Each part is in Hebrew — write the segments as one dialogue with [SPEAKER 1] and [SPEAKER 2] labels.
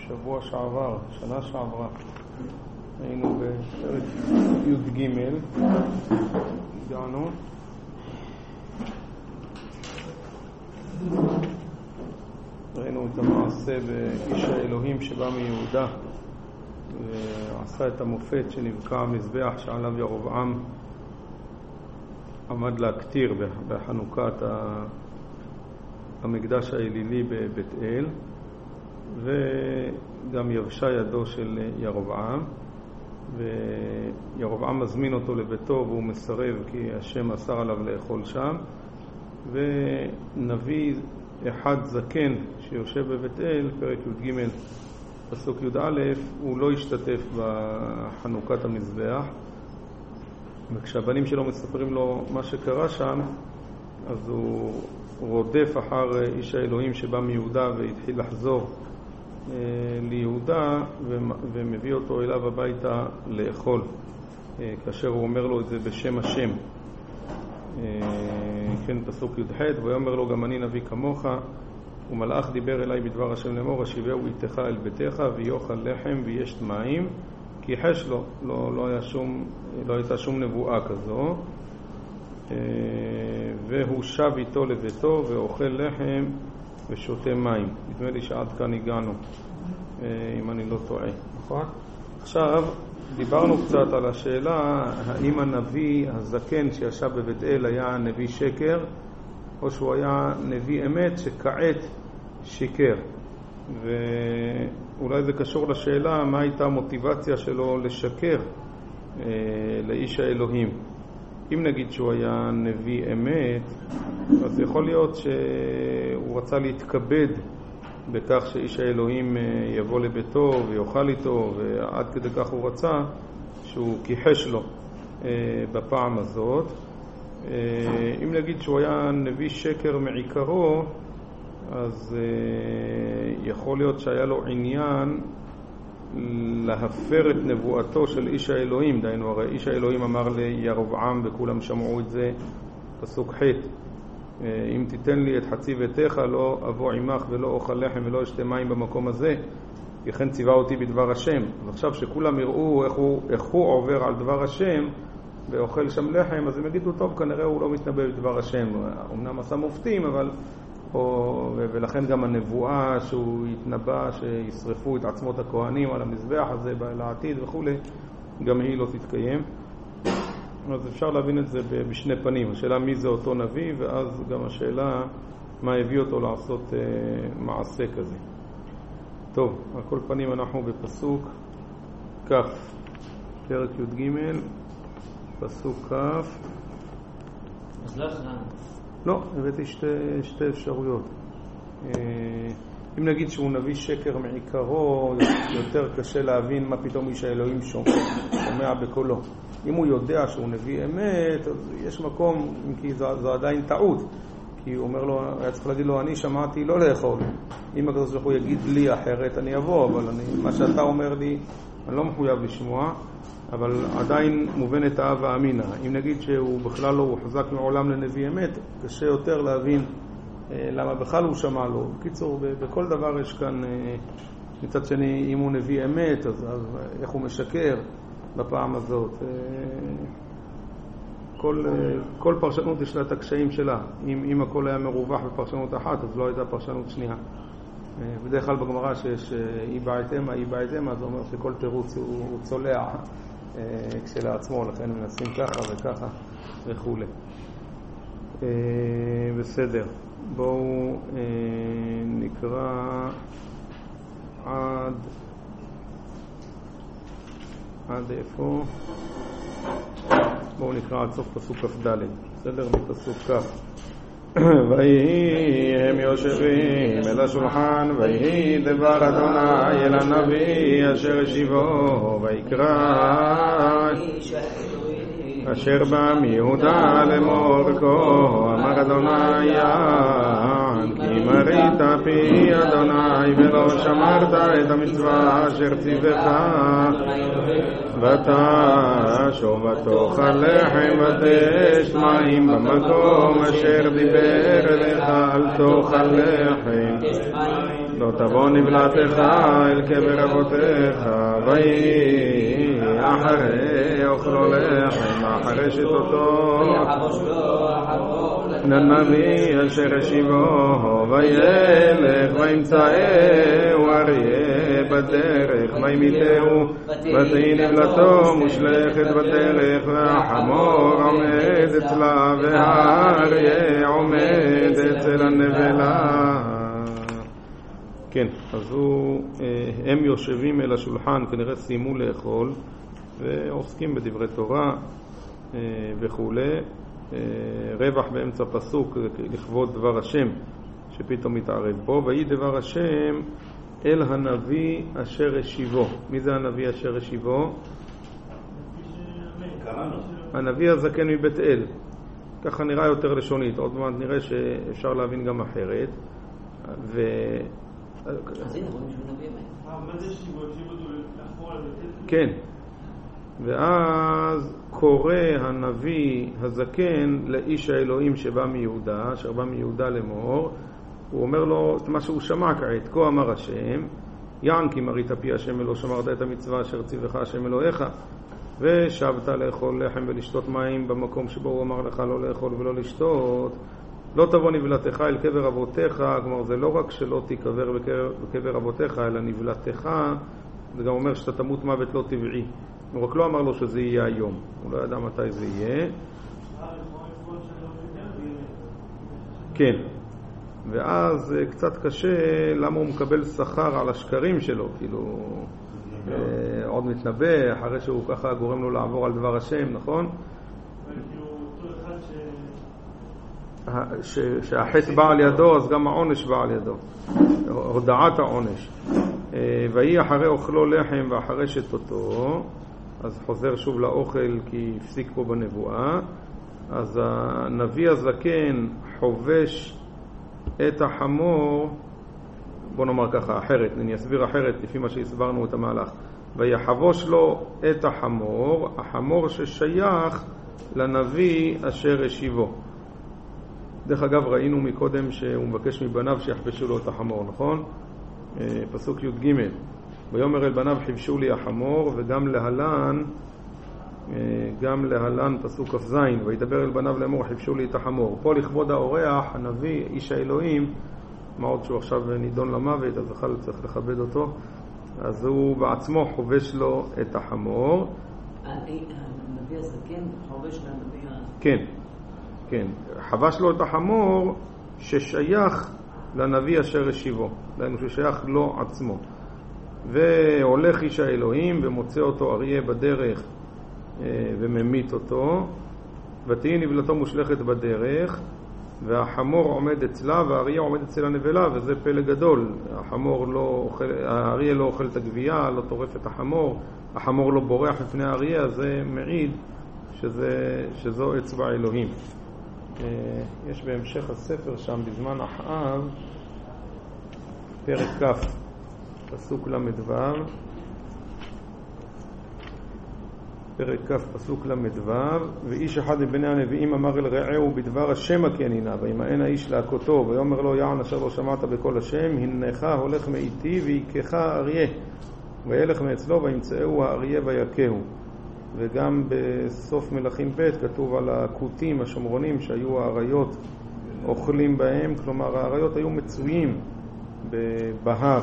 [SPEAKER 1] שבוע שעבר, שנה שעברה, היינו בפרק י"ג, הגענו. ראינו את המעשה באיש האלוהים שבא מיהודה ועשה את המופת שנבקע המזבח שעליו ירבעם עמד להקטיר בחנוכת המקדש האלילי בבית אל, וגם יבשה ידו של ירבעם, וירבעם מזמין אותו לביתו והוא מסרב כי השם אסר עליו לאכול שם. ונביא אחד זקן שיושב בבית אל, פרק י"ג פסוק י"א, הוא לא השתתף בחנוכת המזבח, וכשהבנים שלו מספרים לו מה שקרה שם, אז הוא רודף אחר איש האלוהים שבא מיהודה והתחיל לחזור ליהודה, ומביא אותו אליו הביתה לאכול, כאשר הוא אומר לו את זה בשם השם. כן, פסוק י"ח, ויאמר לו גם אני נביא כמוך, ומלאך דיבר אליי בדבר השם לאמור, השיבהו איתך אל ביתך ויאכל לחם וישת מים, כי חש לו, לא הייתה שום נבואה כזו. והוא שב איתו לביתו ואוכל לחם ושותה מים. נדמה לי שעד כאן הגענו, אם אני לא טועה, נכון? עכשיו דיברנו קצת על השאלה האם הנביא הזקן שישב בבית אל היה נביא שקר או שהוא היה נביא אמת שכעת שיקר, ואולי זה קשור לשאלה מה הייתה המוטיבציה שלו לשקר לאיש האלוהים. אם נגיד שהוא היה נביא אמת, אז יכול להיות שהוא רצה להתכבד בכך שאיש האלוהים יבוא לביתו ויאכל איתו, ועד כדי כך הוא רצה שהוא כיחש לו בפעם הזאת. אם נגיד שהוא היה נביא שקר מעיקרו, אז יכול להיות שהיה לו עניין להפר את נבואתו של איש האלוהים. דיינו, הרי איש האלוהים אמר לירבעם וכולם שמעו את זה, פסוק ח', אם תיתן לי את חצי ביתך לא אבוא עמך ולא אוכל לחם ולא אשתה מים במקום הזה, לכן ציווה אותי בדבר השם. אז עכשיו שכולם יראו איך הוא עובר על דבר השם ואוכל שם לחם, אז הם יגידו טוב, כנראה הוא לא מתנבא בדבר השם, אמנם עשה מופתים, אבל ולכן גם הנבואה שהוא התנבא שישרפו את עצמות הכהנים על המזבח הזה לעתיד וכו', גם היא לא תתקיים. אז אפשר להבין את זה בשני פנים, השאלה מי זה אותו נביא, ואז גם השאלה מה הביא אותו לעשות מעשה כזה. טוב, על כל פנים אנחנו בפסוק כ', פרק י"ג, פסוק כ'.
[SPEAKER 2] אז לא החלנו.
[SPEAKER 1] לא, הבאתי שתי אפשרויות. אם נגיד שהוא נביא שקר מעיקרו, יותר קשה להבין מה פתאום איש האלוהים שומע בקולו. אם הוא יודע שהוא נביא אמת, אז יש מקום, כי זו עדיין טעות. כי הוא אומר לו, היה צריך להגיד לו, אני שמעתי לא לאכול. אם הקדוש ברוך הוא יגיד לי אחרת, אני אבוא, אבל מה שאתה אומר לי, אני לא מחויב לשמוע, אבל עדיין מובנת האהבה אמינה. אם נגיד שהוא בכלל לא הוחזק מעולם לנביא אמת, קשה יותר להבין למה בכלל הוא שמע לו. בקיצור, בכל דבר יש כאן, מצד שני, אם הוא נביא אמת, אז איך הוא משקר בפעם הזאת. כל פרשנות יש לה את הקשיים שלה. אם הכל היה מרווח בפרשנות אחת, אז לא הייתה פרשנות שנייה. בדרך כלל בגמרא שיש אי בעתמה, אז זה אומר שכל תירוץ הוא צולע כשלעצמו, לכן מנסים ככה וככה וכו'. בסדר, בואו נקרא עד איפה? בואו נקרא עד סוף פסוק כ"ד, בסדר? מפסוק כ'. ויהי הם יושבים אל השולחן, ויהי דבר אדוני אל הנביא אשר השיבו, ויקרא אשר בא מיהודה לאמור כה אמר אדוני כי מרית פתחת פי אדוני ולא שמרת את המצווה אשר ציווך ותשוב ותאכל לחם ותשת מים במקום אשר דיבר אליך אל תאכל לחם לא תבוא נבלתך אל קבר אבותיך ויהי אחרי אוכלו לחם אחרי שתותו לנביא אשר השיבו וילך וימצאהו אריה בדרך וימיתהו ותהי נבלתו מושלכת בדרך והחמור עומד אצלה והאריה עומד אצל הנבלה. כן, אז הם יושבים אל השולחן, כנראה סיימו לאכול ועוסקים בדברי תורה וכו'. רווח באמצע פסוק לכבוד דבר השם שפתאום מתערב פה, ויהי דבר השם אל הנביא אשר השיבו. מי זה הנביא אשר השיבו? הנביא הזקן מבית אל. ככה נראה יותר לשונית, עוד מעט נראה שאפשר להבין גם אחרת.
[SPEAKER 2] אז הנה רואים שהוא נביא מה זה שיבו?
[SPEAKER 1] כן, ואז קורא הנביא הזקן לאיש האלוהים שבא מיהודה, אשר בא מיהודה לאמור, הוא אומר לו את מה שהוא שמע כעת, כה אמר השם, יען כי מרית פי השם ולא שמרת את המצווה אשר ציווך השם אלוהיך, ושבת לאכול לחם ולשתות מים במקום שבו הוא אמר לך לא לאכול ולא לשתות, לא תבוא נבלתך אל קבר אבותיך. כלומר זה לא רק שלא תיקבר בקבר אבותיך אלא נבלתך, זה גם אומר שאתה תמות מוות לא טבעי. הוא רק לא אמר לו שזה יהיה היום, הוא לא ידע מתי זה יהיה. כן, ואז קצת קשה למה הוא מקבל שכר על השקרים שלו, כאילו עוד מתנבא אחרי שהוא ככה גורם לו לעבור על דבר השם, נכון? שהחץ בא על ידו אז גם העונש בא על ידו, הודעת העונש. ויהי אחרי אוכלו לחם ואחרי שתותו, אז חוזר שוב לאוכל כי הפסיק פה בנבואה. אז הנביא הזקן חובש את החמור, בוא נאמר ככה אחרת, אני אסביר אחרת לפי מה שהסברנו את המהלך. ויחבוש לו את החמור, החמור ששייך לנביא אשר השיבו. דרך אגב ראינו מקודם שהוא מבקש מבניו שיחבשו לו את החמור, נכון? פסוק י"ג, ויאמר אל בניו חבשו לי החמור, וגם להלן פסוק כ"ז, וידבר אל בניו לאמור חבשו לי את החמור. פה לכבוד האורח הנביא איש האלוהים, מה עוד שהוא עכשיו נידון למוות אז בכלל צריך לכבד אותו, אז הוא בעצמו חובש לו את החמור.
[SPEAKER 2] הנביא הזקן חובש לנביא? כן,
[SPEAKER 1] כן, חבש לו את החמור ששייך לנביא אשר השיבו, דהיינו ששייך לו עצמו. והולך איש האלוהים ומוצא אותו אריה בדרך וממית אותו, ותהי נבלתו מושלכת בדרך, והחמור עומד אצלה והאריה עומד אצל הנבלה, וזה פלא גדול. האריה לא אוכל את הגבייה, לא טורף את החמור, החמור לא בורח לפני האריה, אז זה מעיד שזו אצבע אלוהים. יש בהמשך הספר שם בזמן אחאב פרק כ' פסוק למדו, פרק כ' פסוק למדו, ואיש אחד מבני הנביאים אמר אל רעהו בדבר השם הכנינה, וימאן האיש להכותו, ויאמר לו יען אשר לא שמעת בקול השם, הנך הולך מאיתי ויקך אריה, וילך מאצלו וימצאהו האריה ויקהו. וגם בסוף מלכים ב' כתוב על הכותים השומרונים שהיו האריות אוכלים בהם, כלומר האריות היו מצויים בהר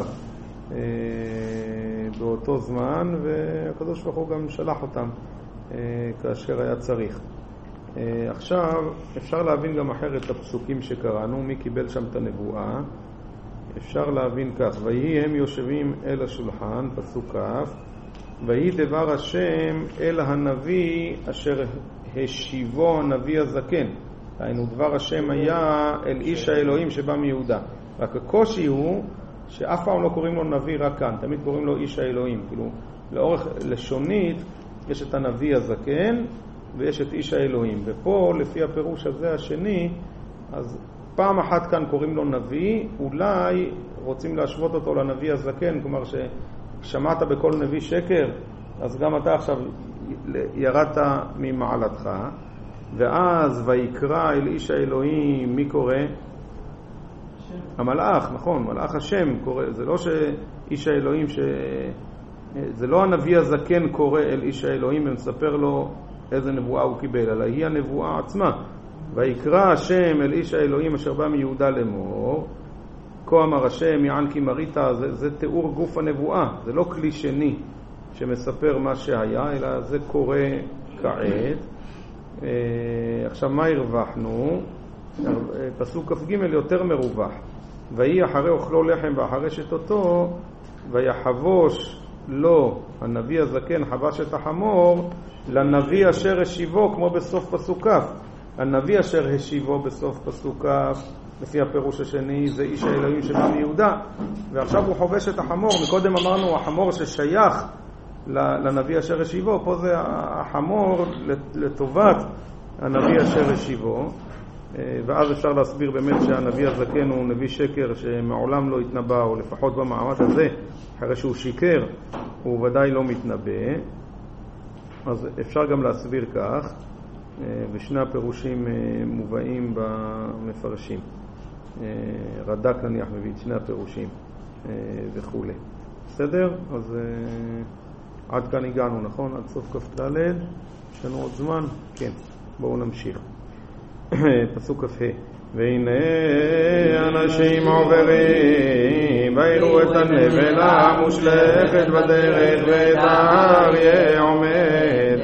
[SPEAKER 1] באותו זמן, והקדוש ברוך הוא גם שלח אותם כאשר היה צריך. עכשיו אפשר להבין גם אחרת את הפסוקים שקראנו, מי קיבל שם את הנבואה. אפשר להבין כך, ויהי הם יושבים אל השולחן, פסוק כ', ויהי דבר השם אל הנביא אשר השיבו הנביא הזקן. היינו דבר השם היה אל איש האלוהים שבא מיהודה. רק הקושי הוא שאף פעם לא קוראים לו נביא רק כאן, תמיד קוראים לו איש האלוהים. כאילו לאורך לשונית יש את הנביא הזקן ויש את איש האלוהים, ופה לפי הפירוש הזה השני אז פעם אחת כאן קוראים לו נביא, אולי רוצים להשוות אותו לנביא הזקן, כלומר ששמעת בכל נביא שקר, אז גם אתה עכשיו ירדת ממעלתך, ואז ויקרא אל איש האלוהים, מי קורא? המלאך, נכון, מלאך השם קורא, זה לא שאיש האלוהים, זה לא הנביא הזקן קורא אל איש האלוהים ומספר לו איזה נבואה הוא קיבל, אלא היא הנבואה עצמה. ויקרא השם אל איש האלוהים אשר בא מיהודה לאמור, כה אמר השם יען כי מרית, זה תיאור גוף הנבואה, זה לא כלי שני שמספר מה שהיה, אלא זה קורה כעת. עכשיו מה הרווחנו? פסוק כ"ג יותר מרווח. ויהי אחרי אוכלו לחם ואחרי שתותו, ויחבוש לו הנביא הזקן חבש את החמור לנביא אשר השיבו, כמו בסוף פסוק כ'. הנביא אשר השיבו בסוף פסוק כ', לפי הפירוש השני, זה איש האלוהים שבא מיהודה, ועכשיו הוא חובש את החמור. מקודם אמרנו החמור ששייך לנביא אשר השיבו, פה זה החמור לטובת הנביא אשר השיבו. ואז אפשר להסביר באמת שהנביא הזקן הוא נביא שקר שמעולם לא התנבא, או לפחות במעמד הזה, אחרי שהוא שיקר, הוא ודאי לא מתנבא. אז אפשר גם להסביר כך, ושני הפירושים מובאים במפרשים. רד"ק נניח מביא את שני הפירושים וכו'. בסדר? אז עד כאן הגענו, נכון? עד סוף כ"ד. יש לנו עוד זמן? כן. בואו נמשיך. פסוק כ"ה. והנה אנשים עוברים ויראו את הנבלה המושלכת בדרך ואת האריה עומד,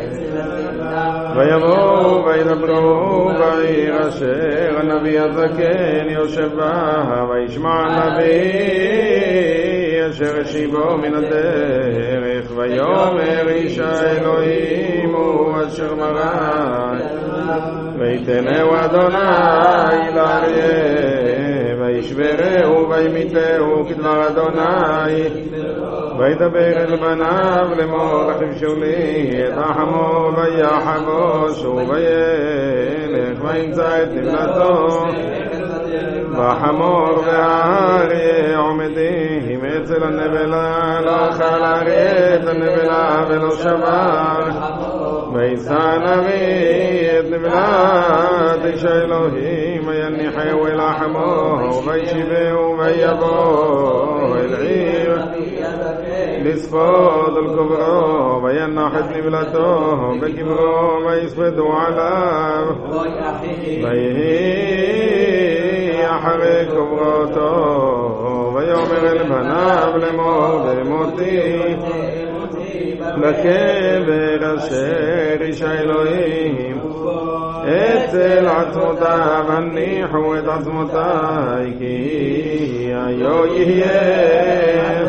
[SPEAKER 1] ויבואו וידברו בעיר אשר הנביא הזקן יושב בה, וישמע הנביא אשר השיבו מן הדרך, ויאמר איש האלוהים הוא אשר מרד, ויתנהו אדוני לאריה, וישברהו וימיתהו כדבר אדוני, וידבר אל בניו לאמור חבשו לי את החמור ויחבושו, וילך וימצא את נבלתו בחמור, והאריה עומדים אצל הנבלה, לא אכל האריה את הנבלה ולא שבר, וישא הנביא את נבלת איש האלוהים, ויניחהו אל החמור וישיבהו ויבוא אל עיר לספוד על קברו, וינח את נבלתו בקברו ויספדו עליו, ויהי אחרי קברותו, ויאמר אל בניו לאמור במותי לקבר אשר איש האלוהים אצל עצמותיו, הניחו את עצמותיי כי היו יהיה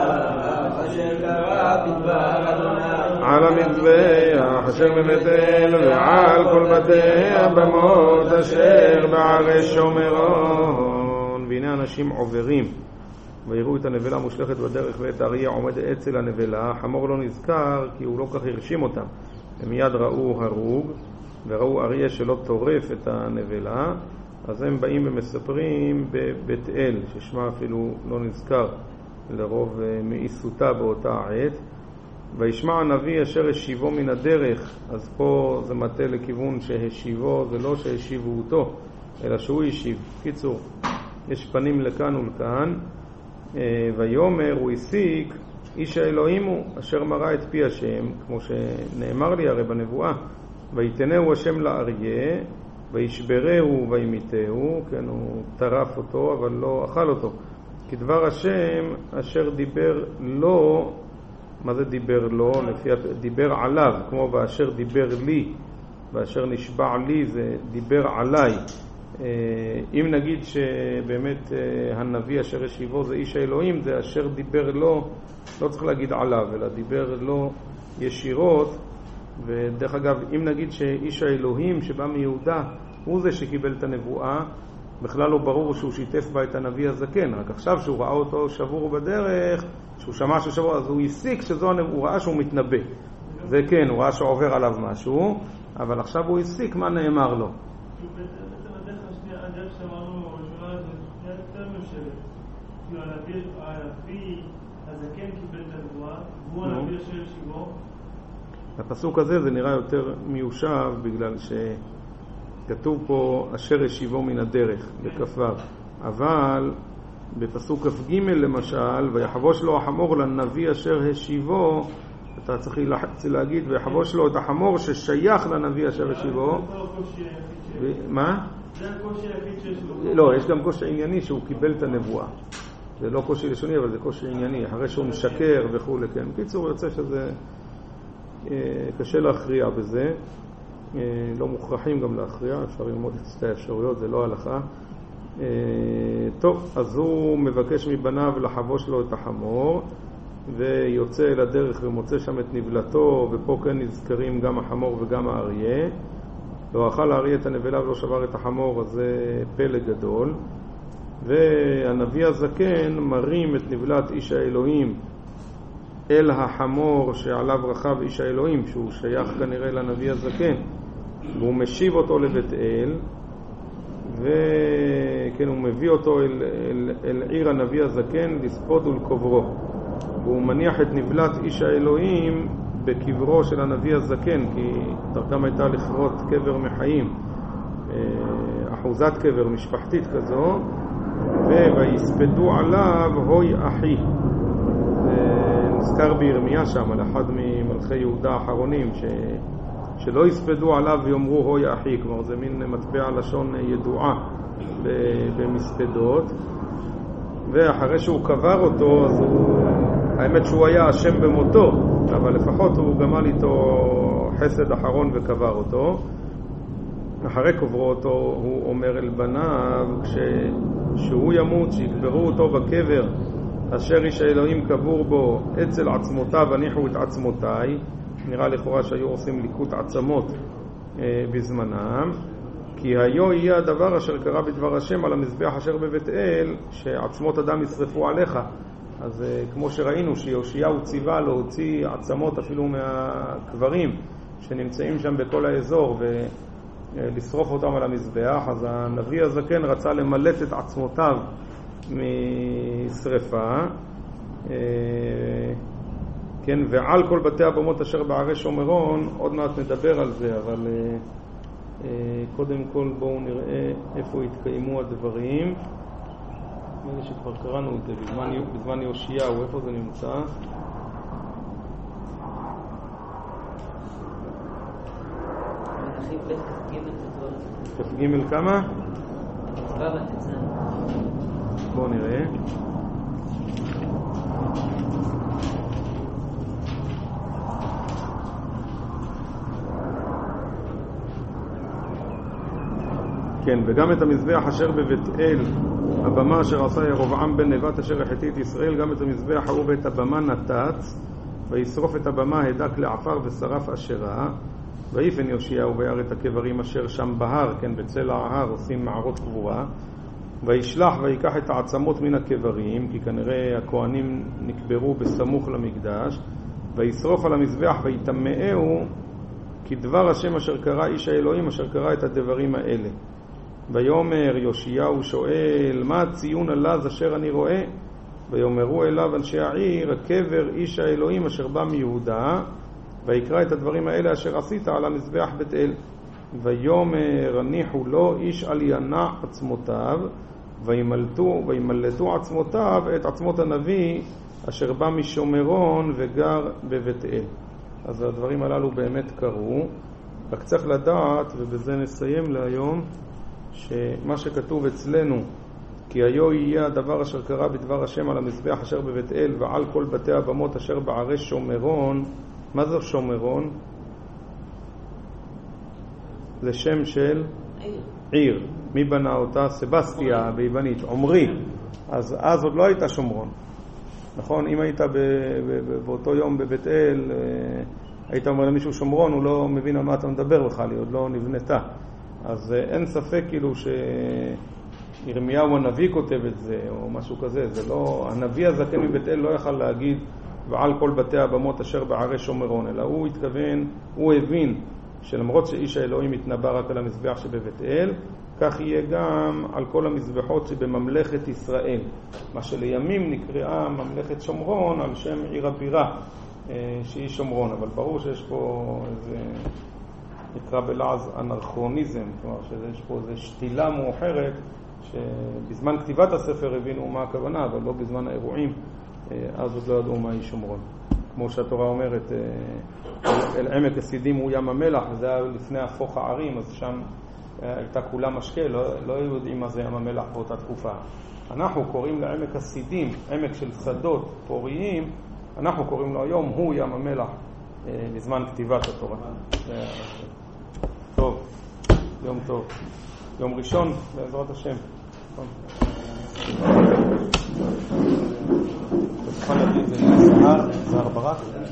[SPEAKER 1] על המזבח אשר בבית-אל ועל כל בתי הבמות אשר בערי שומרון. והנה אנשים עוברים ויראו את הנבלה מושלכת בדרך ואת האריה עומד אצל הנבלה. החמור לא נזכר כי הוא לא כך הרשים אותם, הם מיד ראו הרוג וראו אריה שלא טורף את הנבלה, אז הם באים ומספרים בבית אל, ששמה אפילו לא נזכר לרוב מאיסותה באותה עת. וישמע הנביא אשר השיבו מן הדרך, אז פה זה מטה לכיוון שהשיבו, זה לא שהשיבו אותו אלא שהוא השיב. קיצור, יש פנים לכאן ולכאן. ויאמר, הוא הסיק, איש האלוהים הוא אשר מראה את פי השם, כמו שנאמר לי הרי בנבואה, ויתנהו השם לאריה וישברהו וימיתהו, כן, הוא טרף אותו אבל לא אכל אותו, כדבר השם אשר דיבר לו. מה זה דיבר לו? דיבר עליו, כמו ואשר דיבר לי, ואשר נשבע לי זה דיבר עליי. אם נגיד שבאמת הנביא אשר השיבו זה איש האלוהים, זה אשר דיבר לו, לא צריך להגיד עליו, אלא דיבר לו ישירות. ודרך אגב, אם נגיד שאיש האלוהים שבא מיהודה הוא זה שקיבל את הנבואה, בכלל לא ברור שהוא שיתף בה את הנביא הזקן, רק עכשיו שהוא ראה אותו שבור בדרך, שהוא שמע שהוא שבור, אז הוא הסיק שזו הנבואה, הוא ראה שהוא מתנבא. זה כן, הוא ראה שעובר עליו משהו, אבל עכשיו הוא הסיק מה נאמר לו.
[SPEAKER 3] בעצם הדרך השנייה, הדרך שאמרנו השבט. כאילו הנביא הזקן קיבל את הנבואה, והוא הנביא אשר השיבו.
[SPEAKER 1] הפסוק הזה זה נראה יותר מיושב בגלל שכתוב פה אשר השיבו מן הדרך בכ"ו, אבל בפסוק כ"ג למשל, ויחבוש לו החמור לנביא אשר השיבו, אתה צריך להגיד ויחבוש לו את החמור ששייך לנביא אשר השיבו. מה?
[SPEAKER 3] זה הקושי היחיד שיש לו.
[SPEAKER 1] לא, יש גם קושי ענייני שהוא קיבל את הנבואה. זה לא קושי לשוני, אבל זה קושי ענייני, אחרי שהוא משקר וכו'. כן, בקיצור יוצא שזה קשה להכריע בזה, לא מוכרחים גם להכריע, אפשר ללמוד את שתי האפשרויות, זה לא הלכה. טוב, אז הוא מבקש מבניו לחבוש לו את החמור, ויוצא אל הדרך ומוצא שם את נבלתו, ופה כן נזכרים גם החמור וגם האריה. לא אכל האריה את הנבלה ולא שבר את החמור, אז זה פלא גדול. והנביא הזקן מרים את נבלת איש האלוהים אל החמור שעליו רכב איש האלוהים, שהוא שייך כנראה לנביא הזקן, והוא משיב אותו לבית אל, וכן, הוא מביא אותו אל עיר הנביא הזקן לספוד ולקוברו, והוא מניח את נבלת איש האלוהים בקברו של הנביא הזקן, כי דרכם הייתה לכרות קבר מחיים, אחוזת קבר משפחתית כזו, ויספדו עליו הוי אחי. נזכר בירמיה שם על אחד ממלכי יהודה האחרונים שלא יספדו עליו ויאמרו הוי אחי, כלומר זה מין מטבע לשון ידועה במספדות. ואחרי שהוא קבר אותו, אז האמת שהוא היה אשם במותו, אבל לפחות הוא גמל איתו חסד אחרון וקבר אותו. אחרי קברו אותו הוא אומר אל בניו, כשהוא ימות שיקברו אותו בקבר אשר איש האלוהים קבור בו, אצל עצמותיו הניחו את עצמותיי. נראה לכאורה שהיו עושים ליקוט עצמות בזמנם, כי היו יהיה הדבר אשר קרה בדבר השם על המזבח אשר בבית אל, שעצמות אדם ישרפו עליך. אז כמו שראינו שיהושיהו ציווה להוציא עצמות אפילו מהקברים שנמצאים שם בכל האזור ולשרוף אותם על המזבח, אז הנביא הזקן רצה למלט את עצמותיו משרפה. כן, ועל כל בתי הבמות אשר בערי שומרון, עוד מעט נדבר על זה, אבל קודם כל בואו נראה איפה התקיימו הדברים. נראה שכבר קראנו את זה בזמן יהושיהו, איפה זה נמצא? כ"ג כמה? בואו נראה. כן, וגם את המזבח אשר בבית אל, הבמה אשר עשה ירבעם בן נבט אשר החטיא את ישראל, גם את המזבח ההוא ואת הבמה נתץ, וישרוף את הבמה הדק לעפר ושרף אשרה. ויפן יהושיהו וירא את הקברים אשר שם בהר, כן, בצל ההר עושים מערות קבורה, וישלח ויקח את העצמות מן הקברים, כי כנראה הכהנים נקברו בסמוך למקדש, וישרוף על המזבח ויטמאהו, כי דבר השם אשר קרא איש האלוהים אשר קרא את הדברים האלה. ויאמר יהושיהו שואל, מה הציון הלז אשר אני רואה? ויאמרו אליו אנשי העיר, הקבר איש האלוהים אשר בא מיהודה, ויקרא את הדברים האלה אשר עשית על המזבח בית אל. ויאמר הניחו לו איש על ינע עצמותיו, וימלטו עצמותיו את עצמות הנביא אשר בא משומרון וגר בבית אל. אז הדברים הללו באמת קרו, רק צריך לדעת, ובזה נסיים להיום, שמה שכתוב אצלנו, כי היו יהיה הדבר אשר קרה בדבר השם על המזבח אשר בבית אל ועל כל בתי הבמות אשר בערי שומרון. מה זה שומרון? זה שם של עיר. מי בנה אותה? סבסטיה ביוונית, עומרי. אז עוד לא הייתה שומרון, נכון? אם היית באותו יום בבית אל, היית אומר למישהו שומרון, הוא לא מבין על מה אתה מדבר בכלל, היא עוד לא נבנתה. אז אין ספק כאילו שירמיהו הנביא כותב את זה או משהו כזה. זה לא, הנביא הזקן מבית אל לא יכל להגיד ועל כל בתי הבמות אשר בערי שומרון, אלא הוא התכוון, הוא הבין שלמרות שאיש האלוהים התנבא רק על המזבח שבבית אל, כך יהיה גם על כל המזבחות שבממלכת ישראל. מה שלימים נקראה ממלכת שומרון על שם עיר הבירה שהיא שומרון, אבל ברור שיש פה איזה נקרא בלעז אנרכוניזם, כלומר שיש פה איזו שתילה מאוחרת שבזמן כתיבת הספר הבינו מה הכוונה, אבל לא בזמן האירועים, אז עוד לא ידעו מהי שומרון. כמו שהתורה אומרת, אל עמק הסידים הוא ים המלח, וזה היה לפני הפוך הערים, אז שם הייתה כולה משקה, לא יודעים מה זה ים המלח באותה תקופה. אנחנו קוראים לעמק הסידים, עמק של שדות פוריים, אנחנו קוראים לו היום, הוא ים המלח, בזמן כתיבת התורה. טוב, יום טוב. יום ראשון, בעזרת השם. תוכל להגיד, זה זהר ברק?